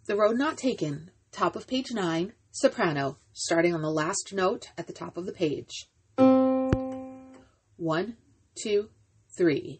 The Road Not Taken, top of page 9, soprano, starting on the last note at the top of the page. 1, 2, 3.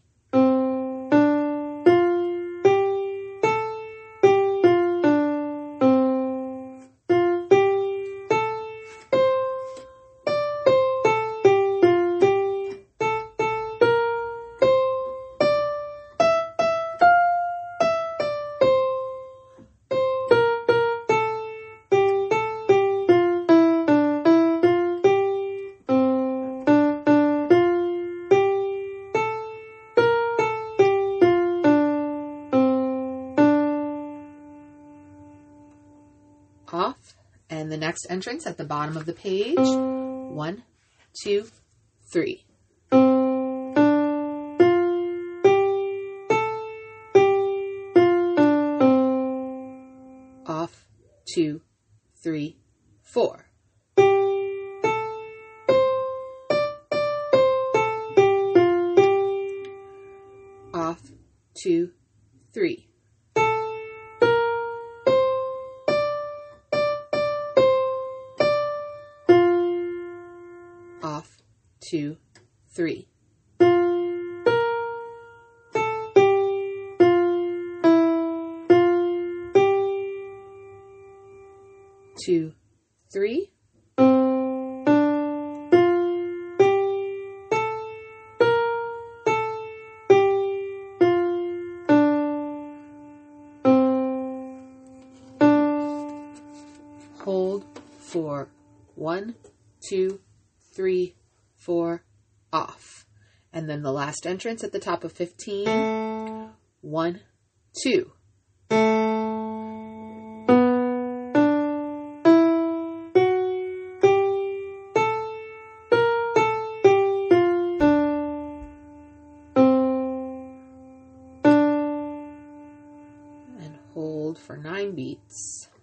Off, and the next entrance at the bottom of the page. 1, 2, 3. Off, 2, 3, 4. Off, 2, 3. Off, 2, 3. Two, 3. Hold for 1, 2, 3, 4, off. And then the last entrance at the top of 15. 1, 2. And hold for 9 beats.